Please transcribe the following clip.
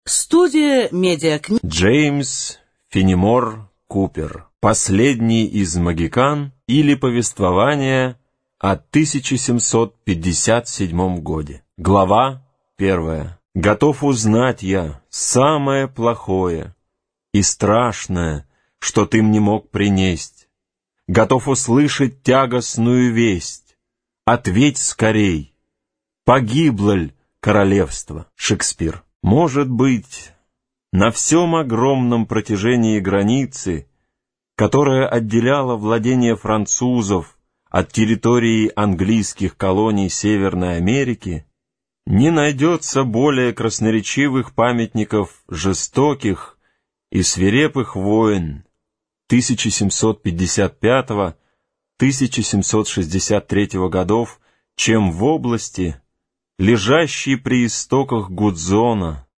Студия «Медиакнига». Джеймс Фенимор Купер. Последний из могикан или повествование о 1757 годе. Глава 1. Готов узнать я самое плохое и страшное, что ты мне мог принесть. Готов услышать тягостную весть. Ответь скорей. Погибло ль королевство? Шекспир. Может быть, на всем огромном протяжении границы, которая отделяла владения французов от территории английских колоний Северной Америки, не найдется более красноречивых памятников жестоких и свирепых войн 1755-1763 годов, чем в области, лежащей при истоках Гудзона,